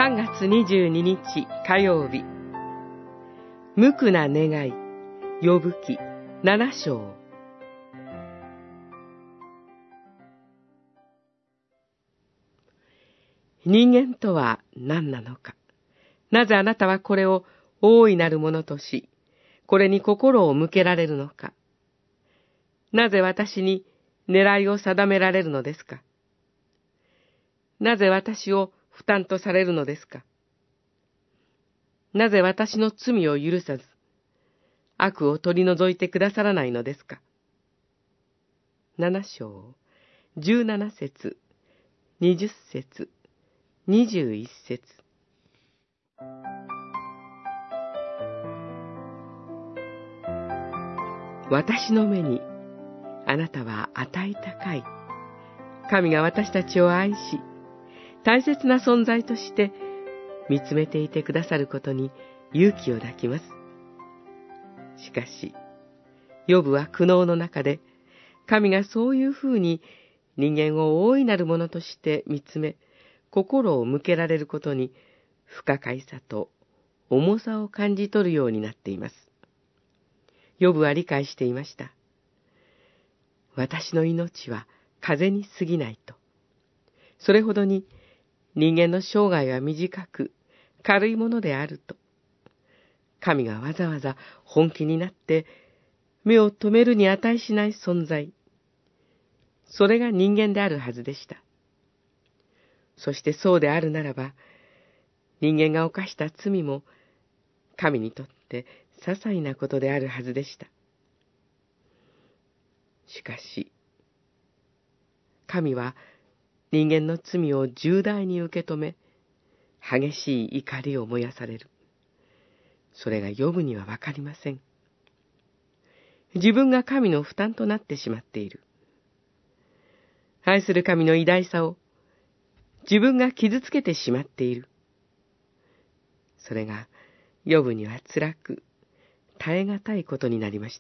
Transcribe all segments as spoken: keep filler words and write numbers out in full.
さんがつにじゅうににち火曜日、無垢な願い、ヨブ記ななしょう。人間とは何なのか。なぜあなたはこれを大いなるものとし、これに心を向けられるのか。なぜ私に狙いを定められるのですか。なぜ私を負担とされるのですか。なぜ私の罪を許さず、悪を取り除いてくださらないのですか。七章、十七節、二十節、二十一節。私の目にあなたは値高い。神が私たちを愛し、大切な存在として見つめていてくださることに勇気を抱きます。しかし、ヨブは苦悩の中で、神がそういうふうに人間を大いなるものとして見つめ、心を向けられることに不可解さと重さを感じ取るようになっています。ヨブは理解していました。私の命は風に過ぎないと。それほどに人間の生涯は短く軽いものであると。神がわざわざ本気になって目を留めるに値しない存在。それが人間であるはずでした。そしてそうであるならば、人間が犯した罪も神にとって些細なことであるはずでした。しかし、神は人間の罪を重大に受け止め、激しい怒りを燃やされる。それがヨブにはわかりません。自分が神の負担となってしまっている。愛する神の偉大さを自分が傷つけてしまっている。それがヨブには辛く、耐え難いことになりました。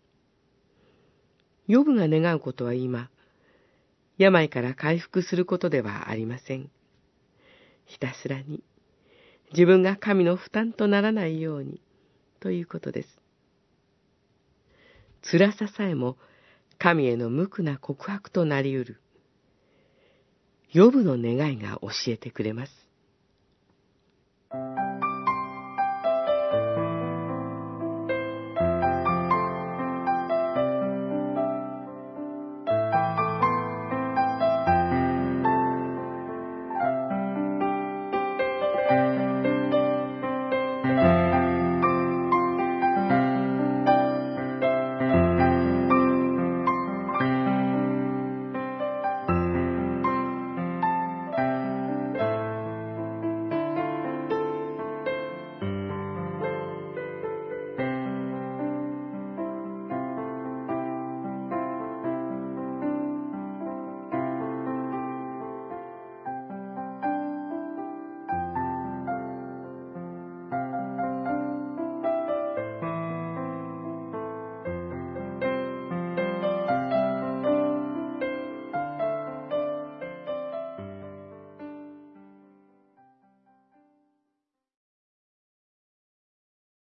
ヨブが願うことは今、病から回復することではありません。ひたすらに自分が神の負担とならないようにということです。辛ささえも神への無垢な告白となり得る。ヨブの願いが教えてくれます。